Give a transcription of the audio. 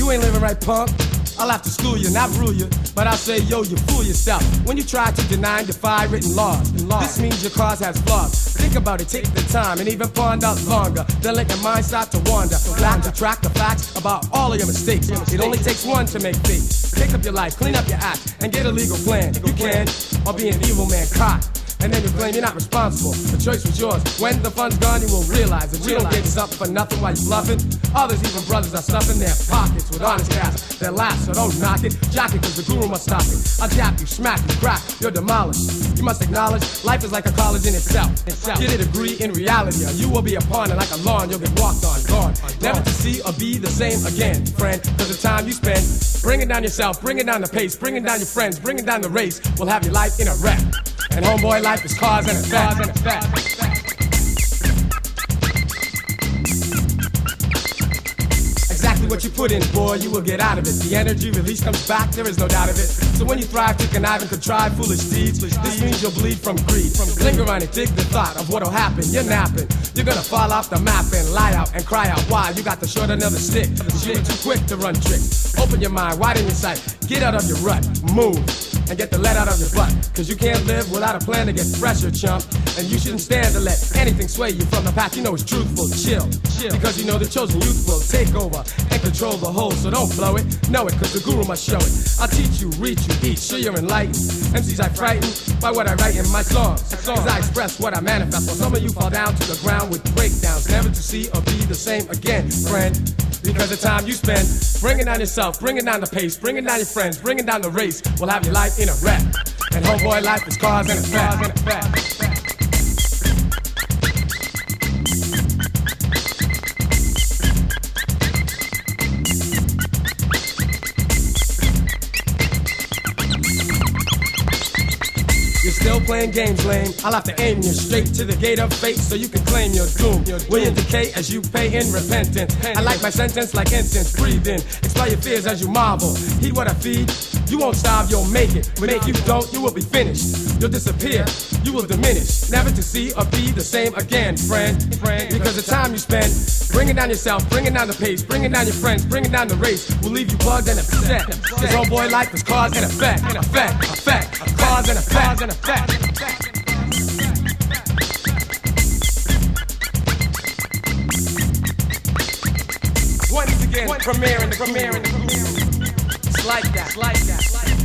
You ain't living right, punk. I'll have to school you, not rule you, but I'll say, yo, you fool yourself when you try to deny and defy written laws. This means your cause has flaws. Think about it, take the time, and even ponder longer. Then let your mind start to wander. Back to track the facts about all of your mistakes. It only takes one to make fakes. Pick up your life, clean up your act, and get a legal plan. You can, or be an evil man caught. And then you claim you're not responsible. The choice was yours. When the fun's gone, you will realize that you don't get something for nothing while you bluffing. Others, even brothers, are stuffing their pockets with honest cash. They're last, so don't knock it. Jock it, cause the guru must stop it. I'll jab you, smack you, crack, you're demolished. You must acknowledge life is like a college in itself. Get a degree in reality, or you will be a pawn, and like a lawn, you'll get walked on, gone. Never to see or be the same again, friend. Cause the time you spend bringing down yourself, bringing down the pace, bringing down your friends, bringing down the race will have your life in a wreck. And homeboy, life is cause and effect. Exactly what you put in, boy, you will get out of it. The energy release comes back, there is no doubt of it. So when you thrive to connive and contrive foolish deeds, this means you'll bleed from greed. Linger on it, dig the thought of what'll happen. You're napping, you're gonna fall off the map and lie out and cry out. Why? You got the short end of the stick. You're too quick to run tricks. Open your mind, widen your sight, get out of your rut, move. And get the lead out of your butt. Cause you can't live without a plan to get fresher, chump. And you shouldn't stand to let anything sway you from the path you know is truthful. Chill. Because you know the chosen youth will take over and control the whole. So don't blow it, know it, cause the guru must show it. I'll teach you, reach you, each, so you're enlightened. MCs I frighten by what I write in my songs. Cause I express what I manifest. While some of you fall down to the ground with breakdowns. Never to see or be the same again, friend. Because the time you spend bringing down yourself, bringing down the pace, bringing down your friends, bringing down the race will have your life in a wreck. And homeboy, life is cause and effect. You're still playing games, lame. I'll have to aim you straight to the gate of fate so you can claim your doom. Will you decay as you pay in repentance? I like my sentence like incense. Breathe in, expel your fears as you marvel. Heed what I feed. You won't starve, you'll make it. But if you don't, you will be finished. You'll disappear, you will diminish. Never to see or be the same again, friend. Because the time you spend bringing down yourself, bringing down the pace, bringing down your friends, bringing down the race will leave you plugged and upset. Cause homeboy, life is cause and effect. Cause and effect. Once again, premiering the It's like that.